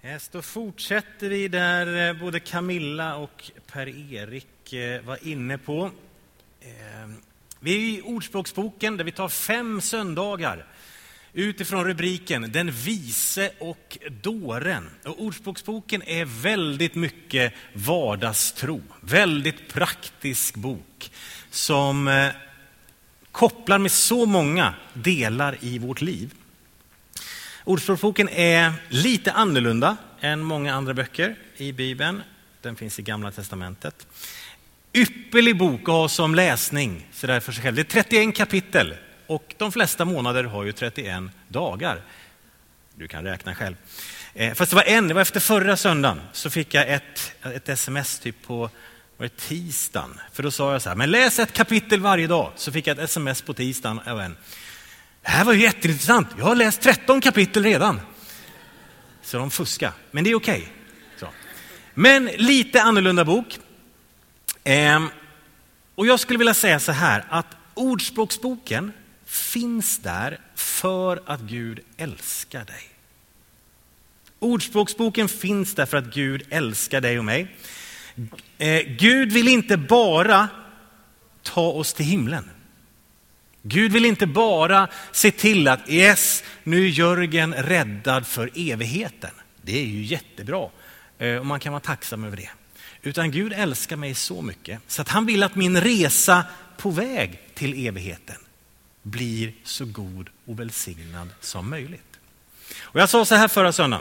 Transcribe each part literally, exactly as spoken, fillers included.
Yes, då fortsätter vi där både Camilla och Per-Erik var inne på. Vi är i Ordspråksboken där vi tar fem söndagar utifrån rubriken Den vise och dåren. Och Ordspråksboken är väldigt mycket vardagstro, väldigt praktisk bok som kopplar med så många delar i vårt liv. Ordspråksboken är lite annorlunda än många andra böcker i Bibeln. Den finns i Gamla testamentet. Ypperlig bok att ha som läsning så där för sig själv. Det är trettioen kapitel och de flesta månader har ju trettioen dagar. Du kan räkna själv. Eh, fast det var en, det var efter förra söndagen så fick jag ett, ett sms typ på var det tisdagen. För då sa jag så här, men läs ett kapitel varje dag. Så fick jag ett sms på tisdagen av en. Det här var ju jätteintressant. Jag har läst tretton kapitel redan. Så de fuskar. Men det är okej. Så. Men lite annorlunda bok. Ehm, och jag skulle vilja säga så här. Att Ordspråksboken finns där för att Gud älskar dig. Ordspråksboken finns där för att Gud älskar dig och mig. Ehm, Gud vill inte bara ta oss till himlen. Gud vill inte bara se till att yes, nu är Jörgen räddad för evigheten. Det är ju jättebra och man kan vara tacksam över det. Utan Gud älskar mig så mycket så att han vill att min resa på väg till evigheten blir så god och välsignad som möjligt. Och jag sa så här förra söndagen.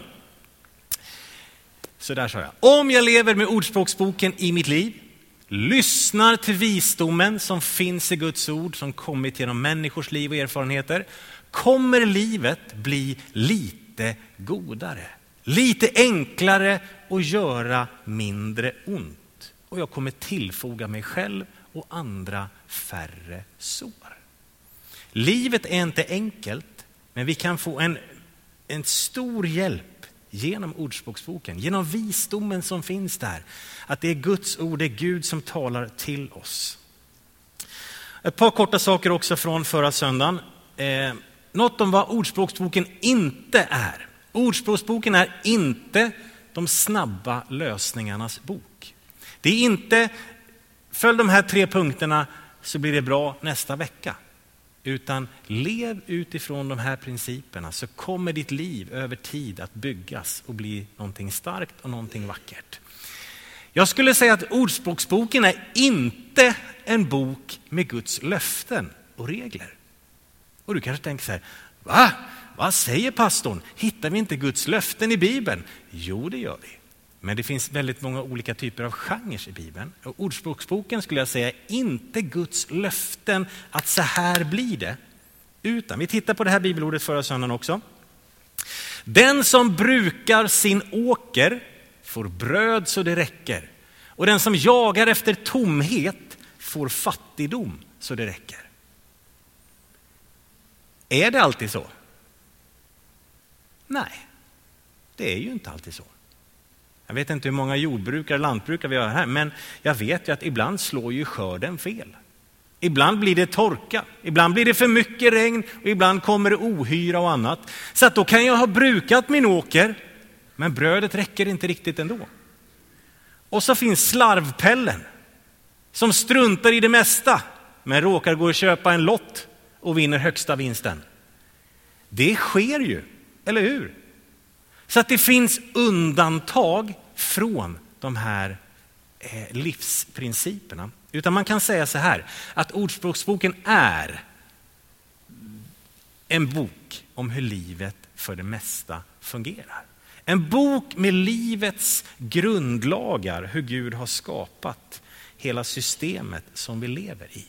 Så där sa jag. Om jag lever med Ordspråksboken i mitt liv, lyssnar till visdomen som finns i Guds ord som kommit genom människors liv och erfarenheter, kommer livet bli lite godare, lite enklare och göra mindre ont. Och jag kommer tillfoga mig själv och andra färre sår. Livet är inte enkelt, men vi kan få en, en stor hjälp genom Ordspråksboken, genom visdomen som finns där. Att det är Guds ord, det är Gud som talar till oss. Ett par korta saker också från förra söndagen. Eh, något om vad Ordspråksboken inte är. Ordspråksboken är inte de snabba lösningarnas bok. Det är inte, följ de här tre punkterna så blir det bra nästa vecka. Utan lev utifrån de här principerna så kommer ditt liv över tid att byggas och bli någonting starkt och någonting vackert. Jag skulle säga att Ordspråksboken är inte en bok med Guds löften och regler. Och du kanske tänker så här, va? Vad säger pastorn? Hittar vi inte Guds löften i Bibeln? Jo, det gör vi. Men det finns väldigt många olika typer av genrer i Bibeln. Och Ordspråksboken skulle jag säga inte Guds löften att så här blir det. Utan vi tittar på det här bibelordet förra söndagen också. Den som brukar sin åker får bröd så det räcker. Och den som jagar efter tomhet får fattigdom så det räcker. Är det alltid så? Nej, det är ju inte alltid så. Jag vet inte hur många jordbrukare och lantbrukare vi har här, men jag vet ju att ibland slår ju skörden fel. Ibland blir det torka, ibland blir det för mycket regn och ibland kommer det ohyra och annat. Så att då kan jag ha brukat min åker, men brödet räcker inte riktigt ändå. Och så finns slarvpellen som struntar i det mesta, men råkar gå och köpa en lott och vinner högsta vinsten. Det sker ju, eller hur? Så att det finns undantag från de här eh, livsprinciperna. Utan man kan säga så här, att Ordspråksboken är en bok om hur livet för det mesta fungerar. En bok med livets grundlagar, hur Gud har skapat hela systemet som vi lever i.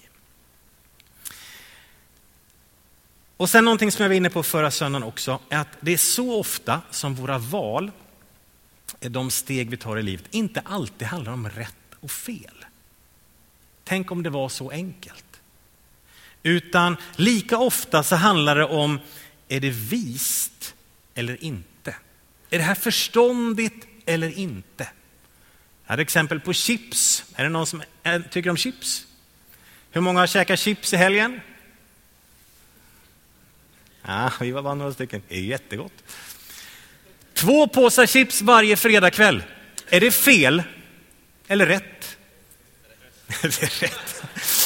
Och sen någonting som jag var inne på förra söndagen också, är att det är så ofta som våra val, de steg vi tar i livet, inte alltid handlar om rätt och fel. Tänk om det var så enkelt. Utan lika ofta så handlar det om, är det vist eller inte? Är det här förståndigt eller inte? Jag hade exempel på chips. Är det någon som tycker om chips? Hur många har käkat chips i helgen? Ja, vi var bara några stycken. Det är jättegott. Två påsar chips varje fredagkväll. Är det fel eller rätt? Det är rätt.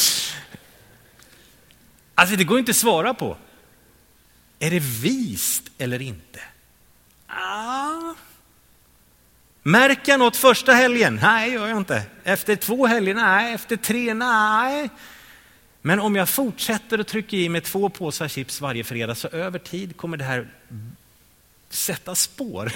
Alltså det går inte att svara på. Är det vist eller inte? Ah. Märker jag något första helgen? Nej, gör jag inte. Efter två helger? Nej. Efter tre? Nej. Men om jag fortsätter att trycka i mig två påsar chips varje fredag, så över tid kommer det här sätta spår.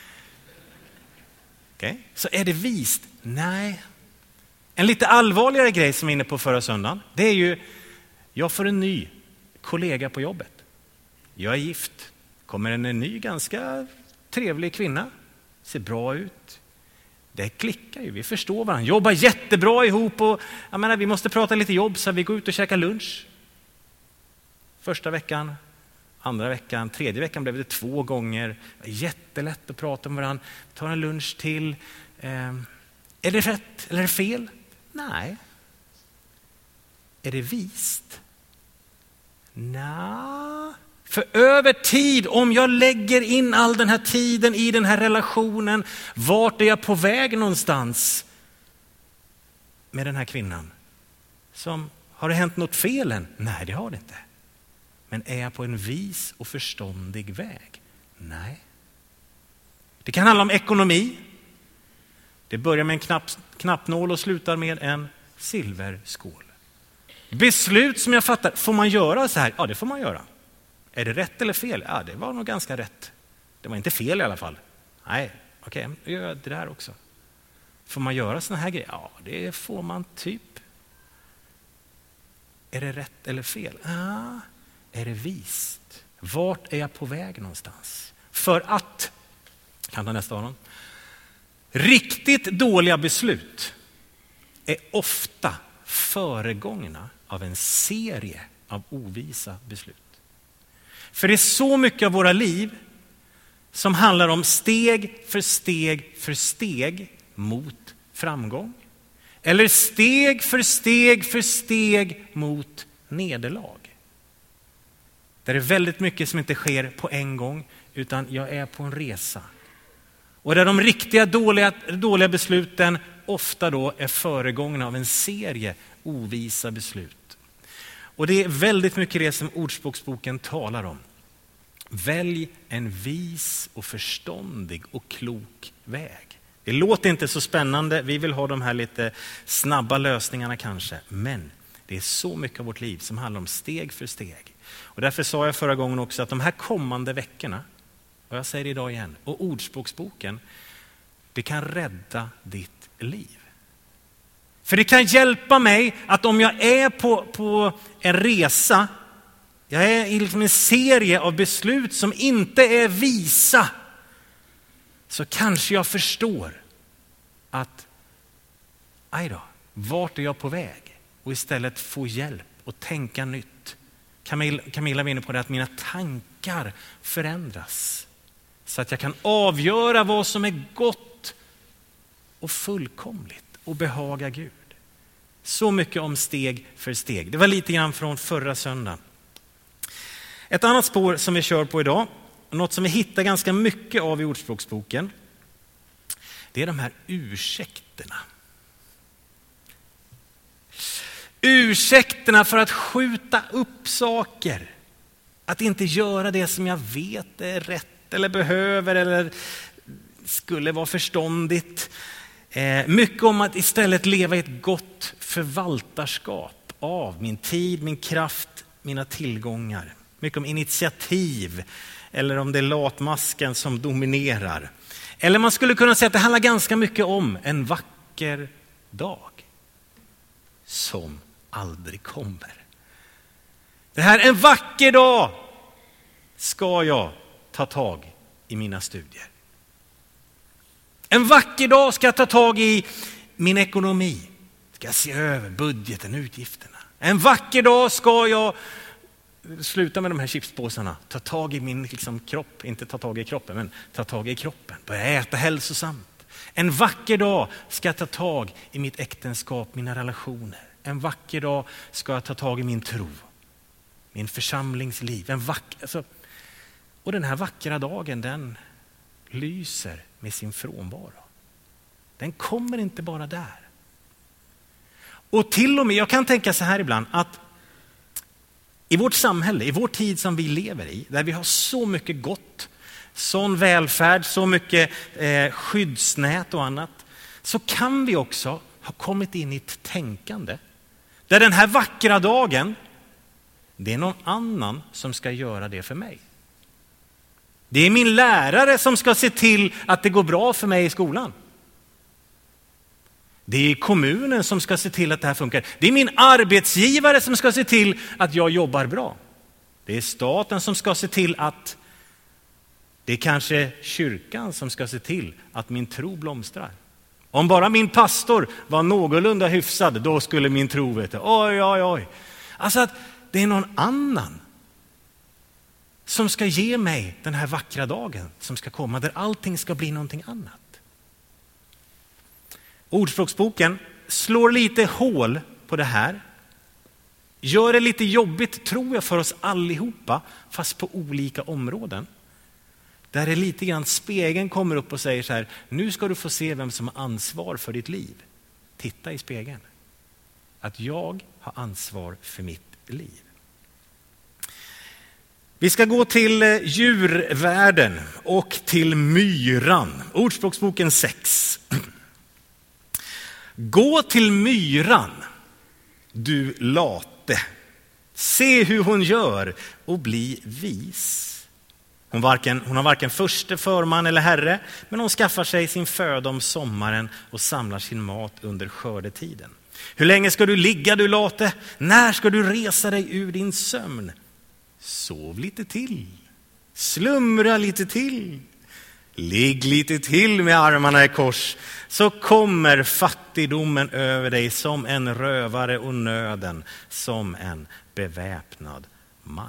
Okay. Så är det vist? Nej. En lite allvarligare grej som jag är inne på förra söndagen, det är ju, jag får en ny kollega på jobbet. Jag är gift. Kommer en ny ganska trevlig kvinna. Ser bra ut. Det klickar ju, vi förstår varandra. Jobbar jättebra ihop och jag menar, vi måste prata lite jobb, så vi går ut och käkar lunch. Första veckan, andra veckan, tredje veckan blev det två gånger. Jättelätt att prata med varandra. Tar en lunch till. Eh, är det rätt eller är det fel? Nej. Är det vist? Nej. För över tid, om jag lägger in all den här tiden i den här relationen, vart är jag på väg någonstans med den här kvinnan? Som, har det hänt något fel än? Nej, det har det inte. Men är jag på en vis och förståndig väg? Nej. Det kan handla om ekonomi. Det börjar med en knapp, knappnål och slutar med en silverskål. Beslut som jag fattar, får man göra så här? Ja, det får man göra. Är det rätt eller fel? Ja, det var nog ganska rätt. Det var inte fel i alla fall. Nej, okej, okay, jag gör det där också. Får man göra såna här grejer? Ja, det får man typ. Är det rätt eller fel? Ja, är det vist? Vart är jag på väg någonstans? För att, kan ta nästa honom. Riktigt dåliga beslut är ofta föregångna av en serie av ovisa beslut. För det är så mycket av våra liv som handlar om steg för steg för steg mot framgång. Eller steg för steg för steg mot nederlag. Där det är väldigt mycket som inte sker på en gång, utan jag är på en resa. Och där de riktiga dåliga, dåliga besluten ofta då är föregångna av en serie ovisa beslut. Och det är väldigt mycket det som Ordspråksboken talar om. Välj en vis och förståndig och klok väg. Det låter inte så spännande. Vi vill ha de här lite snabba lösningarna kanske. Men det är så mycket av vårt liv som handlar om steg för steg. Och därför sa jag förra gången också att de här kommande veckorna, och jag säger det idag igen, och Ordspråksboken, det kan rädda ditt liv. För det kan hjälpa mig att om jag är på, på en resa, jag är i liksom en serie av beslut som inte är visa, så kanske jag förstår att, aj då, vart är jag på väg? Och istället få hjälp och tänka nytt. Camilla, Camilla var inne på det, att mina tankar förändras. Så att jag kan avgöra vad som är gott och fullkomligt och behaga Gud. Så mycket om steg för steg. Det var lite grann från förra söndagen. Ett annat spår som vi kör på idag, något som vi hittar ganska mycket av i Ordspråksboken, det är de här ursäkterna. Ursäkterna för att skjuta upp saker. Att inte göra det som jag vet är rätt eller behöver eller skulle vara förståndigt. Eh, mycket om att istället leva i ett gott förvaltarskap av min tid, min kraft, mina tillgångar. Mycket om initiativ eller om det är latmasken som dominerar. Eller man skulle kunna säga att det handlar ganska mycket om en vacker dag som aldrig kommer. Det här, en vacker dag ska jag ta tag i mina studier. En vacker dag ska jag ta tag i min ekonomi. Ska jag se över budgeten, utgifterna. En vacker dag ska jag sluta med de här chipspåsarna. Ta tag i min liksom, kropp. Inte ta tag i kroppen, men ta tag i kroppen. Börja äta hälsosamt. En vacker dag ska jag ta tag i mitt äktenskap, mina relationer. En vacker dag ska jag ta tag i min tro. Min församlingsliv. En vacker, alltså, och den här vackra dagen, den lyser med sin frånvaro. Den kommer inte bara där. Och till och med, jag kan tänka så här ibland, att i vårt samhälle, i vår tid som vi lever i, där vi har så mycket gott, sån välfärd, så mycket eh, skyddsnät och annat, så kan vi också ha kommit in i ett tänkande där den här vackra dagen, det är någon annan som ska göra det för mig. Det är min lärare som ska se till att det går bra för mig i skolan. Det är kommunen som ska se till att det här funkar. Det är min arbetsgivare som ska se till att jag jobbar bra. Det är staten som ska se till att, det är kanske kyrkan som ska se till att min tro blomstrar. Om bara min pastor var någorlunda hyfsad, då skulle min tro veta, oj, oj, oj. Alltså att det är någon annan som ska ge mig den här vackra dagen som ska komma, där allting ska bli någonting annat. Ordspråksboken slår lite hål på det här. Gör det lite jobbigt, tror jag, för oss allihopa, fast på olika områden. Där är lite grann spegeln kommer upp och säger så här, nu ska du få se vem som har ansvar för ditt liv. Titta i spegeln. Att jag har ansvar för mitt liv. Vi ska gå till djurvärlden och till myran. Ordspråksboken sex. Gå till myran, du late. Se hur hon gör och bli vis. Hon, varken, hon har varken förste förman eller herre, men hon skaffar sig sin föda om sommaren och samlar sin mat under skördetiden. Hur länge ska du ligga, du late? När ska du resa dig ur din sömn? Sov lite till. Slumra lite till. Ligg lite till med armarna i kors, så kommer fattigdomen över dig som en rövare och nöden som en beväpnad man.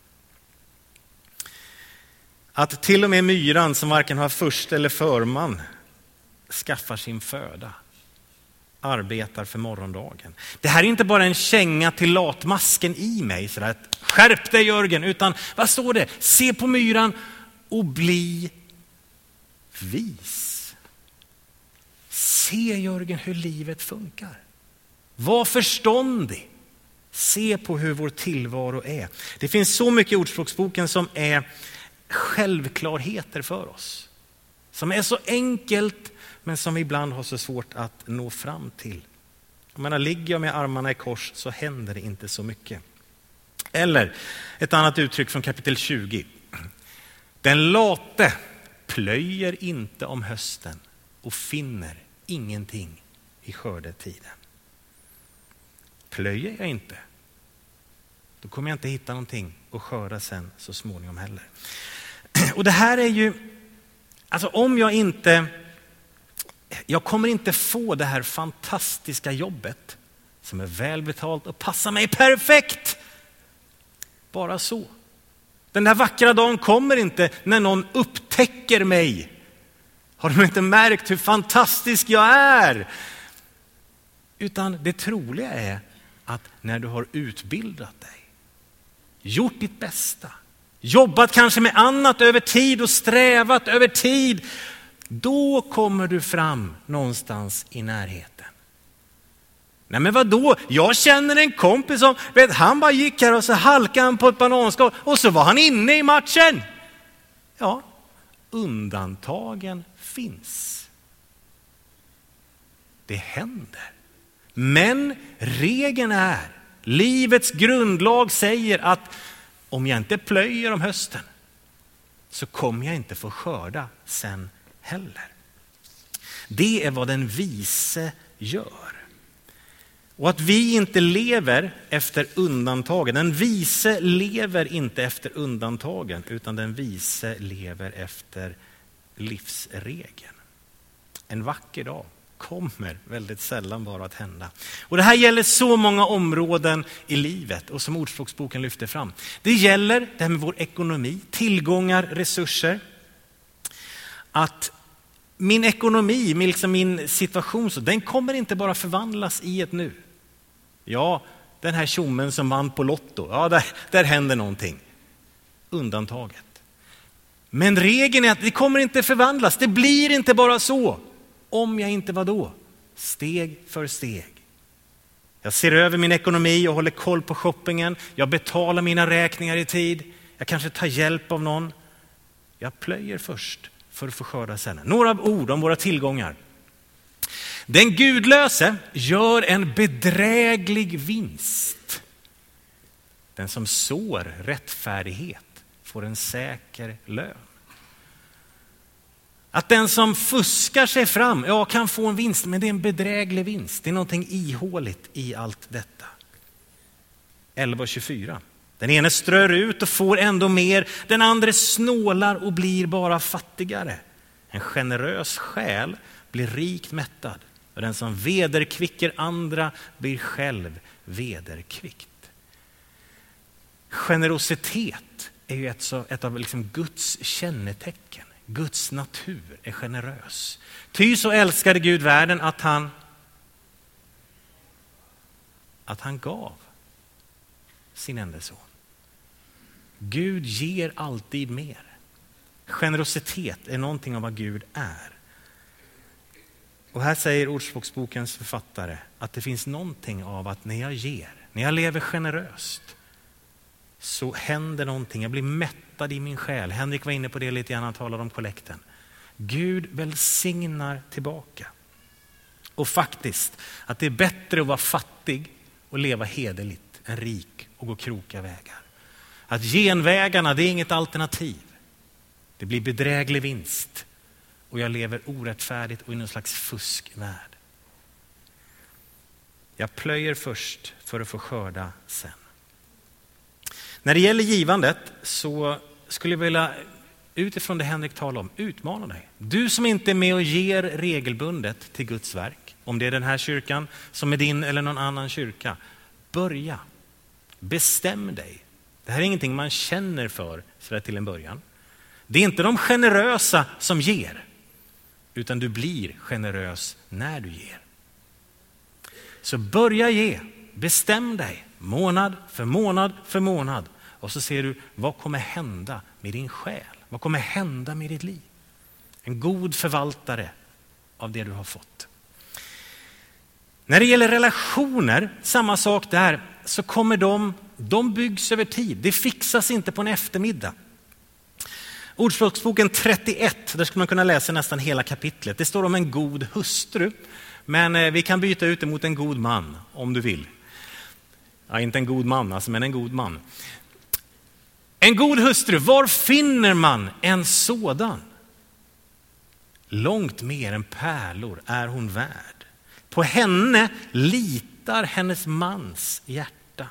Att till och med myran som varken har först eller förman skaffar sin föda, arbetar för morgondagen. Det här är inte bara en känga till latmasken i mig, så att skärp dig Jörgen, utan vad står det? Se på myran och bli vis. Se Jörgen hur livet funkar. Var förståndig. Se på hur vår tillvaro är. Det finns så mycket i Ordspråksboken som är självklarheter för oss. Som är så enkelt, men som vi ibland har så svårt att nå fram till. Jag menar, ligger jag med armarna i kors så händer det inte så mycket. Eller ett annat uttryck från kapitel tjugo. Den late plöjer inte om hösten och finner ingenting i skördetiden. Plöjer jag inte, då kommer jag inte hitta någonting och skörda sen så småningom heller. Och det här är ju, alltså om jag inte, jag kommer inte få det här fantastiska jobbet som är välbetalt och passar mig perfekt. Bara så. Den där vackra dagen kommer inte när någon upptäcker mig. Har de inte märkt hur fantastisk jag är? Utan det troliga är att när du har utbildat dig, gjort ditt bästa, jobbat kanske med annat över tid och strävat över tid, då kommer du fram någonstans i närheten. Nej men vadå? Jag känner en kompis som, vet, han bara gick här och så halkade han på ett bananskal och så var han inne i matchen. Ja, undantagen finns. Det händer. Men regeln är, livets grundlag säger att om jag inte plöjer om hösten så kommer jag inte få skörda sen heller. Det är vad den vise gör. Och att vi inte lever efter undantagen. Den vise lever inte efter undantagen, utan den vise lever efter livsregeln. En vacker dag kommer väldigt sällan bara att hända. Och det här gäller så många områden i livet och som Ordspråksboken lyfter fram. Det gäller det här med vår ekonomi, tillgångar, resurser. Att min ekonomi, liksom min situation, så den kommer inte bara förvandlas i ett nu. Ja, den här tjommen som vann på Lotto, ja där, där händer någonting. Undantaget. Men regeln är att det kommer inte förvandlas. Det blir inte bara så. Om jag inte var då. Steg för steg. Jag ser över min ekonomi och håller koll på shoppingen. Jag betalar mina räkningar i tid. Jag kanske tar hjälp av någon. Jag plöjer först för att få skörda sen. Några ord om våra tillgångar. Den gudlöse gör en bedräglig vinst. Den som sår rättfärdighet får en säker lön. Att den som fuskar sig fram, ja, kan få en vinst, men det är en bedräglig vinst. Det är någonting ihåligt i allt detta. elva tjugofyra. Den ene strör ut och får ändå mer. Den andra snålar och blir bara fattigare. En generös själ blir rikt mättad. Och den som vederkvicker andra blir själv vederkvickt. Generositet är ju ett, så, ett av liksom Guds kännetecken. Guds natur är generös. Ty så älskade Gud världen att han att han gav sin enda son. Gud ger alltid mer. Generositet är någonting av vad Gud är. Och här säger Ordspråksbokens författare att det finns någonting av att när jag ger, när jag lever generöst, så händer någonting. Jag blir mättad i min själ. Henrik var inne på det lite grann, han talade om kollekten. Gud välsignar tillbaka. Och faktiskt, att det är bättre att vara fattig och leva hederligt än rik och gå kroka vägar. Att genvägarna, det är inget alternativ. Det blir bedräglig vinst. Och jag lever orättfärdigt och i någon slags fuskvärld. Jag plöjer först för att få skörda sen. När det gäller givandet så skulle jag vilja, utifrån det Henrik talar om, utmana dig. Du som inte är med och ger regelbundet till Guds verk, om det är den här kyrkan som är din eller någon annan kyrka, börja. Bestäm dig. Det här är ingenting man känner för så där till en början. Det är inte de generösa som ger, utan du blir generös när du ger. Så börja ge. Bestäm dig månad för månad för månad. Och så ser du vad kommer hända med din själ. Vad kommer hända med ditt liv. En god förvaltare av det du har fått. När det gäller relationer, samma sak där, så kommer de, de byggs över tid. Det fixas inte på en eftermiddag. Ordspråksboken trettioett, där ska man kunna läsa nästan hela kapitlet. Det står om en god hustru, men vi kan byta ut det mot en god man om du vill. Ja, inte en god man alltså, men en god man. En god hustru, var finner man en sådan? Långt mer än pärlor är hon värd. På henne litar hennes mans hjärta.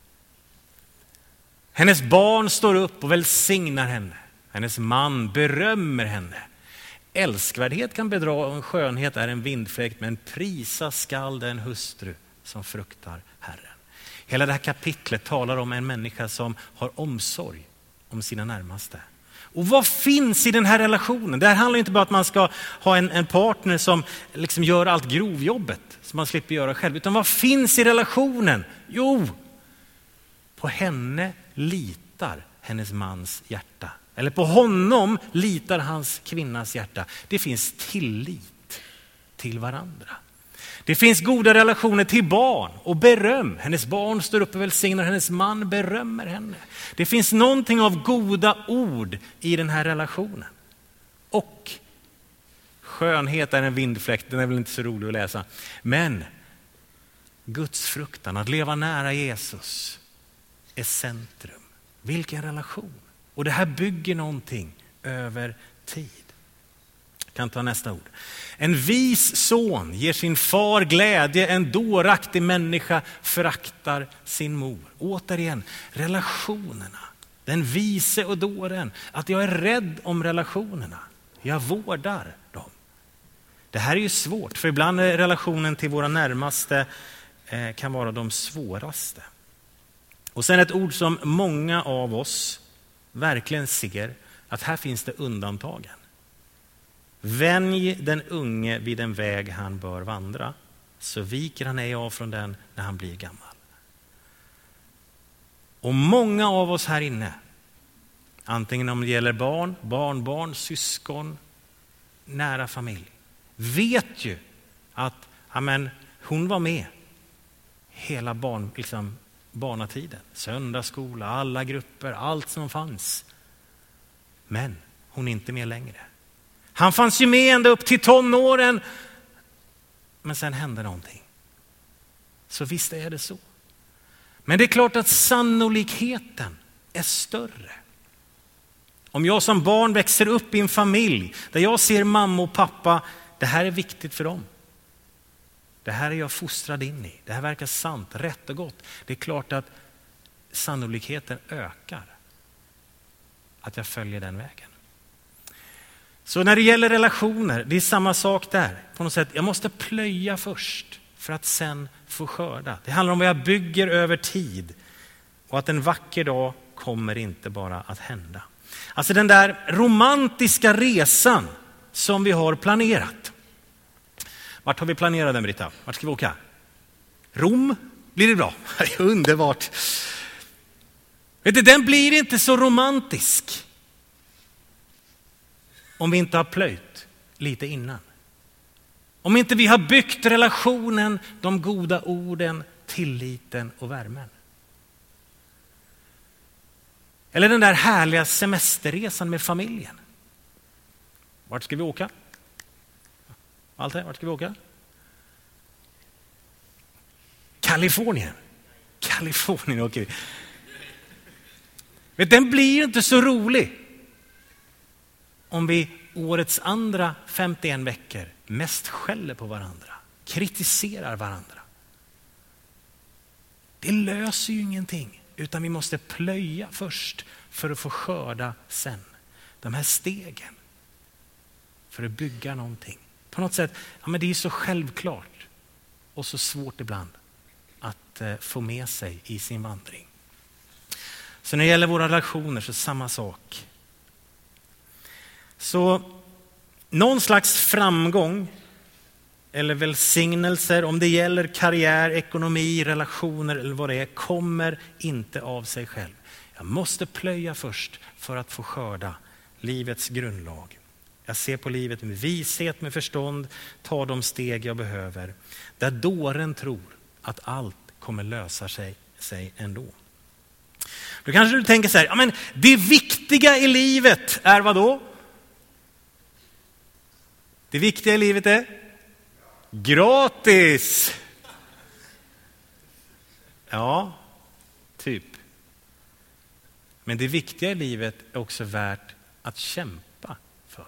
Hennes barn står upp och välsignar henne. Hennes man berömmer henne. Älskvärdhet kan bedra och en skönhet är en vindfläkt, men prisa skall den hustru som fruktar Herren. Hela det här kapitlet talar om en människa som har omsorg om sina närmaste. Och vad finns i den här relationen? Det här handlar inte bara om att man ska ha en, en partner som liksom gör allt grovjobbet som man slipper göra själv. Utan vad finns i relationen? Jo, på henne litar hennes mans hjärta. Eller på honom litar hans kvinnas hjärta. Det finns tillit till varandra. Det finns goda relationer till barn och beröm. Hennes barn står upp och välsignar, hennes man berömmer henne. Det finns någonting av goda ord i den här relationen. Och skönhet är en vindfläkt, den är väl inte så rolig att läsa. Men Guds fruktan, att leva nära Jesus, är centrum. Vilken relation. Och det här bygger någonting över tid. Jag kan ta nästa ord. En vis son ger sin far glädje, en dåraktig människa föraktar sin mor. Återigen, relationerna. Den vise och dåren. Att jag är rädd om relationerna. Jag vårdar dem. Det här är ju svårt, för ibland är relationen till våra närmaste eh, kan vara de svåraste. Och sen ett ord som många av oss verkligen ser, att här finns det undantagen. Vänj den unge vid den väg han bör vandra, så viker han ej av från den när han blir gammal. Och många av oss här inne Antingen om det gäller barn, barnbarn, syskon, nära familj. Vet ju att amen, hon var med hela barn, liksom, barnatiden. Söndagsskola, alla grupper, allt som fanns. Men hon är inte med längre. Han fanns ju med ända upp till tonåren. Men sen hände någonting. Så visst är det så. Men det är klart att sannolikheten är större. Om jag som barn växer upp i en familj där jag ser mamma och pappa, det här är viktigt för dem. Det här är jag fostrad in i. Det här verkar sant, rätt och gott. Det är klart att sannolikheten ökar att jag följer den vägen. Så när det gäller relationer, det är samma sak där. På något sätt, jag måste plöja först för att sen få skörda. Det handlar om vad jag bygger över tid. Och att en vacker dag kommer inte bara att hända. Alltså den där romantiska resan som vi har planerat. Vart har vi planerat den, Britta? Vart ska vi åka? Rom? Blir det bra? Underbart. Vet du, den blir inte så romantisk om vi inte har plöjt lite innan. Om inte vi har byggt relationen, de goda orden, tilliten och värmen. Eller den där härliga semesterresan med familjen. Vart ska vi åka? Allt här, vart ska vi åka? Kalifornien. Kalifornien åker vi. Men den blir ju inte så rolig om vi årets andra femtioen veckor mest skäller på varandra, kritiserar varandra. Det löser ju ingenting, utan vi måste plöja först för att få skörda sen. De här stegen för att bygga någonting. På något sätt, ja, men det är så självklart och så svårt ibland att eh, få med sig i sin vandring. Så när det gäller våra relationer så samma sak. Så någon slags framgång eller välsignelser, om det gäller karriär, ekonomi, relationer eller vad det är, kommer inte av sig själv. Jag måste plöja först för att få skörda livets grundlag. Jag ser på livet med vishet, med förstånd, tar de steg jag behöver. Där dåren tror att allt kommer lösa sig, sig ändå. Då kanske du tänker så här, ja, men det viktiga i livet är vad då? Det viktiga i livet är gratis. Ja, typ. Men det viktiga i livet är också värt att kämpa för.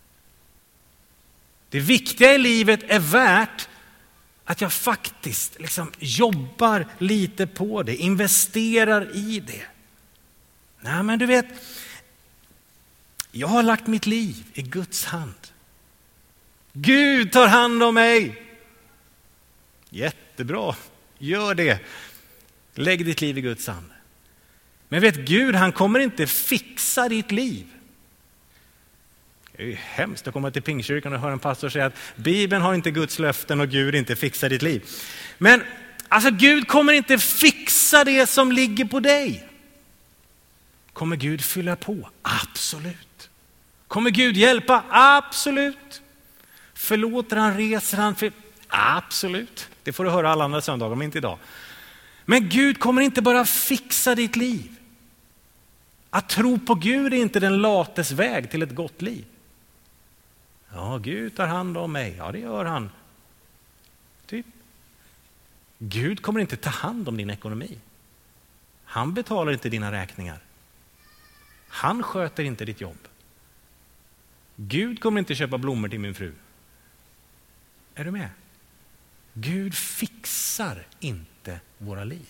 Det viktiga i livet är värt att jag faktiskt liksom jobbar lite på det, investerar i det. Nej, men du vet, jag har lagt mitt liv i Guds hand. Gud tar hand om mig. Jättebra, gör det. Lägg ditt liv i Guds hand. Men vet, Gud, han kommer inte fixa ditt liv. Det är ju hemskt att komma till Pingstkyrkan och höra en pastor säga att Bibeln har inte Guds löften och Gud inte fixar ditt liv. Men alltså, Gud kommer inte fixa det som ligger på dig. Kommer Gud fylla på? Absolut. Kommer Gud hjälpa? Absolut. Förlåter han, reser han? För... Absolut. Det får du höra alla andra söndagar, men inte idag. Men Gud kommer inte bara fixa ditt liv. Att tro på Gud är inte den lates väg till ett gott liv. Ja, Gud tar hand om mig. Ja, det gör han. Typ. Gud kommer inte ta hand om din ekonomi. Han betalar inte dina räkningar. Han sköter inte ditt jobb. Gud kommer inte köpa blommor till min fru. Är du med? Gud fixar inte våra liv.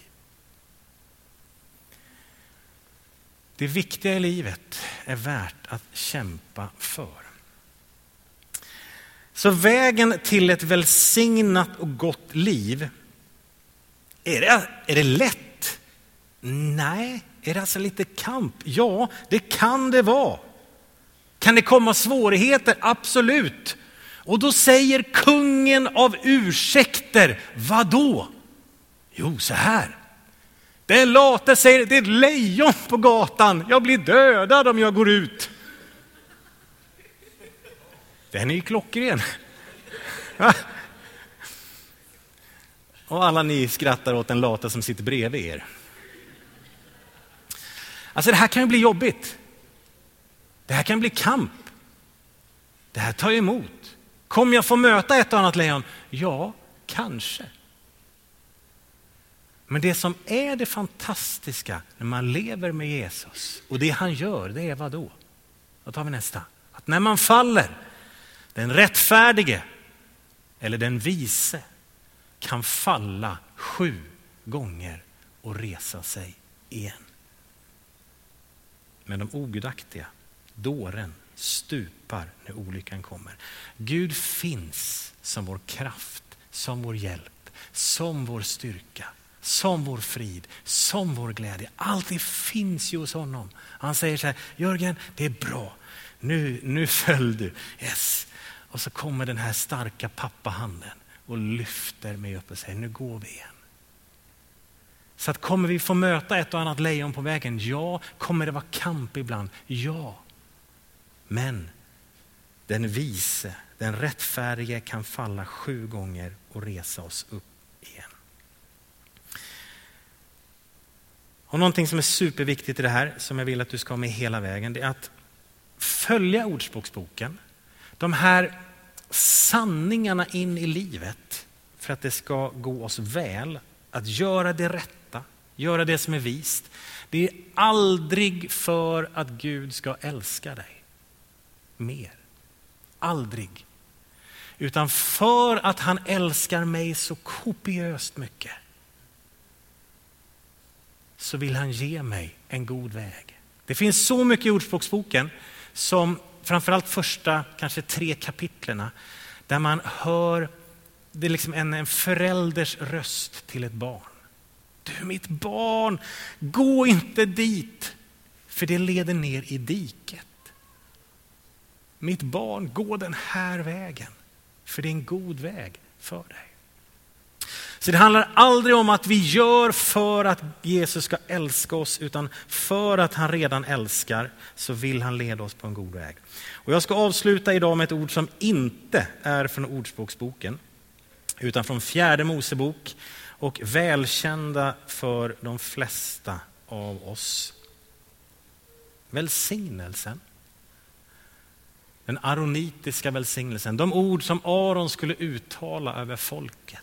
Det viktiga i livet är värt att kämpa för. Så vägen till ett välsignat och gott liv, är det, är det lätt? Nej. Är det alltså lite kamp? Ja, det kan det vara. Kan det komma svårigheter? Absolut. Och då säger kungen av ursäkter, vad då? Jo, så här. Den late säger, det är ett lejon på gatan. Jag blir dödad om jag går ut. Den är ju klockren. Och alla ni skrattar åt den lata som sitter bredvid er. Alltså det här kan ju bli jobbigt. Det här kan bli kamp. Det här tar emot. Kommer jag få möta ett och annat lejon? Ja, kanske. Men det som är det fantastiska när man lever med Jesus och det han gör, det är vad då? Då tar vi nästa. Att när man faller, den rättfärdige eller den vise kan falla sju gånger och resa sig igen. Men de ogudaktiga, dåren, stupar när olyckan kommer. Gud finns som vår kraft, som vår hjälp, som vår styrka, som vår frid, som vår glädje. Allt det finns ju hos honom. Han säger så här, Jörgen, det är bra. Nu, nu föll du. Yes. Och så kommer den här starka pappahanden och lyfter mig upp och säger, nu går vi igen. Så att kommer vi få möta ett och annat lejon på vägen? Ja. Kommer det vara kamp ibland? Ja. Men den vise, den rättfärdige kan falla sju gånger och resa oss upp igen. Och någonting som är superviktigt i det här, som jag vill att du ska ha med hela vägen, det är att följa Ordspråksboken. De här sanningarna in i livet för att det ska gå oss väl. Att göra det rätta, göra det som är vist. Det är aldrig för att Gud ska älska dig mer. Aldrig. Utan för att han älskar mig så kopiöst mycket. Så vill han ge mig en god väg. Det finns så mycket i Ordspråksboken som framförallt första kanske tre kapitlerna där man hör det är liksom en, en förälders röst till ett barn. Du mitt barn, gå inte dit för det leder ner i diket. Mitt barn, gå den här vägen för det är en god väg för dig. Så det handlar aldrig om att vi gör för att Jesus ska älska oss, utan för att han redan älskar så vill han leda oss på en god väg. Och jag ska avsluta idag med ett ord som inte är från Ordspråksboken utan från fjärde Mosebok och välkända för de flesta av oss. Välsignelsen. Den aronitiska välsignelsen. De ord som Aron skulle uttala över folket.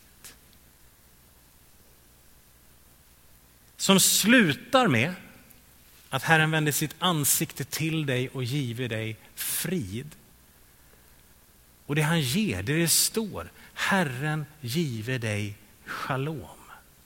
Som slutar med att Herren vänder sitt ansikte till dig och giver dig frid. Och det han ger, det det står, Herren giver dig shalom.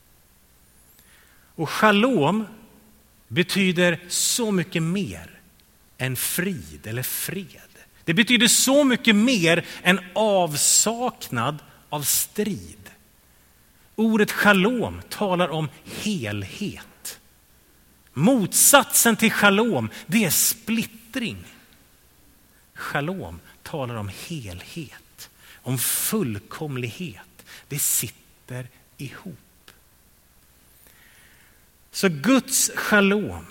Och shalom betyder så mycket mer än frid eller fred. Det betyder så mycket mer än avsaknad av strid. Ordet shalom talar om helhet. Motsatsen till shalom, det är splittring. Shalom talar om helhet, om fullkomlighet. Det sitter ihop. Så Guds shalom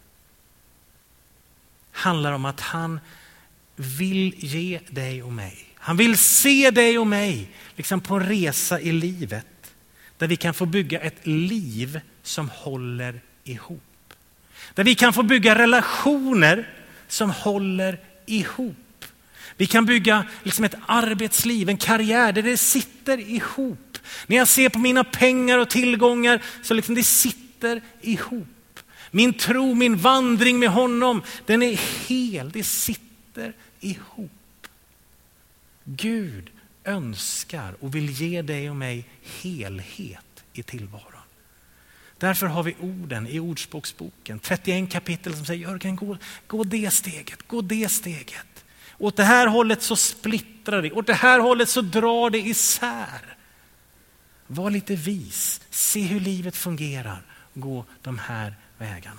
handlar om att han vill ge dig och mig. Han vill se dig och mig liksom på en resa i livet. Där vi kan få bygga ett liv som håller ihop. Där vi kan få bygga relationer som håller ihop. Vi kan bygga liksom ett arbetsliv, en karriär där det sitter ihop. När jag ser på mina pengar och tillgångar så liksom det sitter ihop. Min tro, min vandring med honom, den är hel, det sitter ihop. Gud önskar och vill ge dig och mig helhet i tillvaron. Därför har vi orden i Ordspråksboken, trettioett kapitel som säger Jörgen, gå, gå det steget, gå det steget. Åt det här hållet så splittrar det, åt det här hållet så drar det isär. Var lite vis, se hur livet fungerar, gå de här vägarna.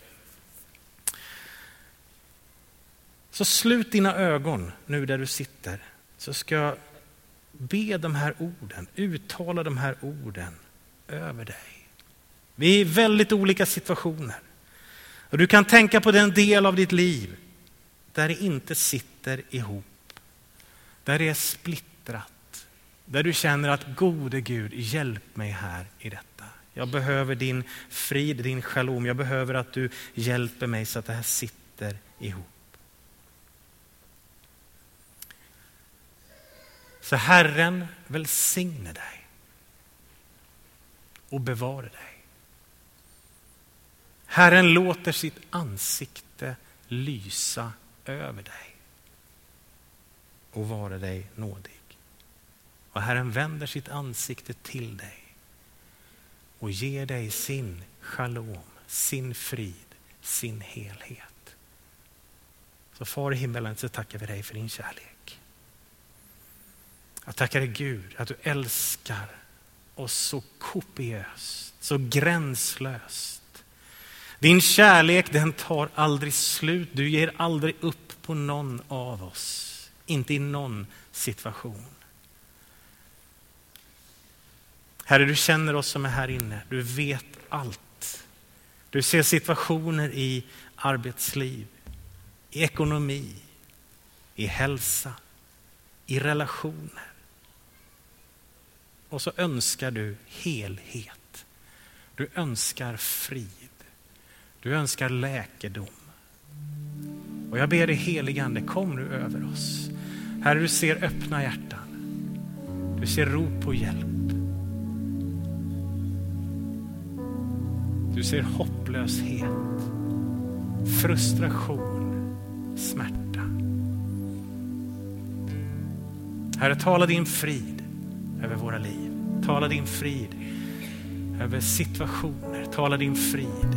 Så slut dina ögon nu där du sitter, så ska jag be de här orden, uttala de här orden över dig. Vi är i väldigt olika situationer. Och du kan tänka på den del av ditt liv där det inte sitter ihop. Där det är splittrat. Där du känner att gode Gud, hjälp mig här i detta. Jag behöver din frid, din shalom. Jag behöver att du hjälper mig så att det här sitter ihop. Så Herren välsigne dig och bevara dig. Herren låter sitt ansikte lysa över dig och vara dig nådig. Och Herren vänder sitt ansikte till dig och ger dig sin shalom, sin frid, sin helhet. Så far i himmelen, så tackar vi dig för din kärlek. Jag tackar dig Gud att du älskar oss så kopiöst, så gränslöst. Din kärlek, den tar aldrig slut. Du ger aldrig upp på någon av oss. Inte i någon situation. Herre, du känner oss som är här inne. Du vet allt. Du ser situationer i arbetsliv, i ekonomi, i hälsa, i relationer. Och så önskar du helhet. Du önskar frid. Du önskar läkedom. Och jag ber dig helige Ande, kom nu över oss. Herre, du ser öppna hjärtan. Du ser rop på hjälp. Du ser hopplöshet, frustration, smärta. Herre, tala din frid över våra liv. Tala din frid över situationer. Tala din frid.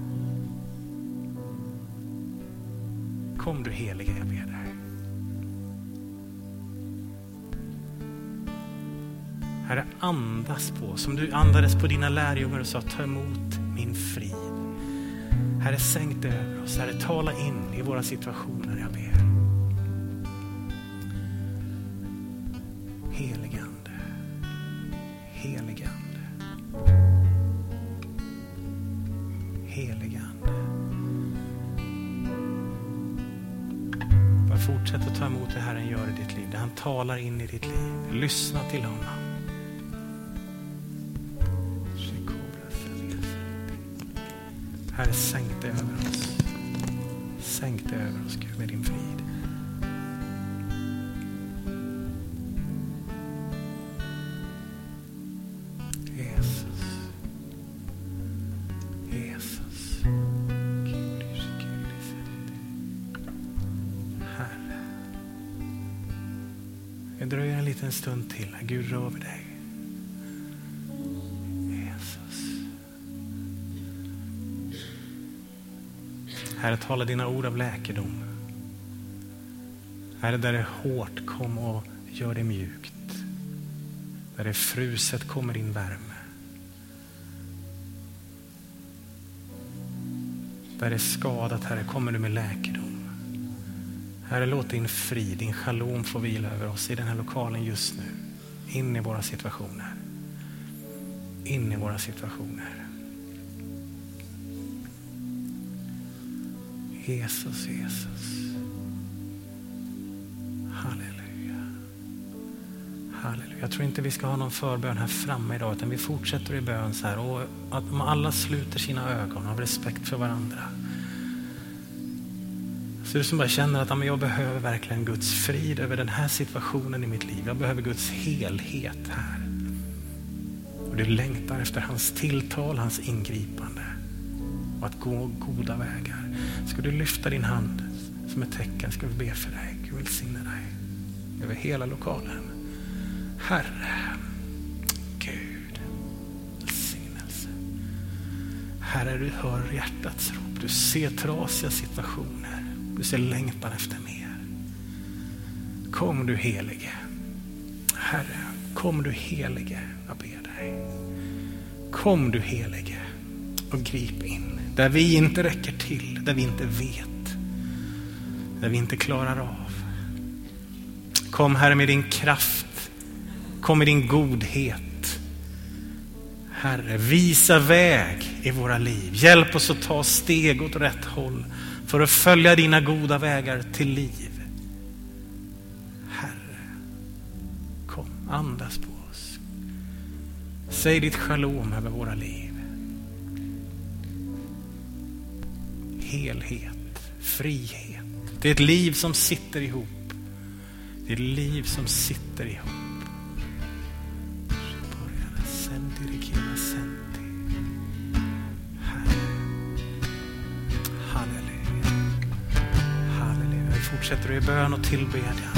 Kom du heliga, jag ber dig. Herre, andas på, som du andades på dina lärjungar och sa, ta emot min frid. Herre, sänk det över oss. Herre, tala in i våra situationer, jag ber. Heligande, heligande, heligande. Bara fortsätt att ta emot det Herren gör i ditt liv. Det han talar in i ditt liv. Lyssna till honom. Herre, sänk det över oss. Sänk det över oss, Gud, med din frid. Jesus. Jesus. Herre. Jag dröjer en liten stund till. Gud, rör vid dig. Herre, tala dina ord av läkedom. Herre, där det är hårt, kom och gör det mjukt. Där det är fruset, kommer din värme. Där det är skadat, Herre, kommer du med läkedom. Herre, låt din frid, din shalom få vila över oss i den här lokalen just nu. In i våra situationer. In i våra situationer. Jesus, Jesus. Halleluja. Halleluja. Jag tror inte vi ska ha någon förbön här framme idag, utan vi fortsätter i bön så här. Och att alla sluter sina ögon av respekt för varandra. Så du som bara känner att jag behöver verkligen Guds frid över den här situationen i mitt liv. Jag behöver Guds helhet här. Och du längtar efter hans tilltal, hans ingripande. Och att gå goda vägar. Ska du lyfta din hand som ett tecken, ska vi be för dig. Gud välsigne dig över hela lokalen. Herre, Gud, välsignelse. Herre, du hör hjärtats rop. Du ser trasiga situationer. Du ser längtan efter mer. Kom du helige. Herre, kom du helige. Jag ber dig. Kom du helige och grip in. Där vi inte räcker till, där vi inte vet, där vi inte klarar av. Kom Herre med din kraft, kom med din godhet. Herre, visa väg i våra liv. Hjälp oss att ta steg åt rätt håll för att följa dina goda vägar till liv. Herre, kom, andas på oss. Säg ditt shalom över våra liv. Helhet, frihet. Det är ett liv som sitter ihop. Det är ett liv som sitter ihop. Halleluja. Halleluja. Vi fortsätter i bön och tillbedjan.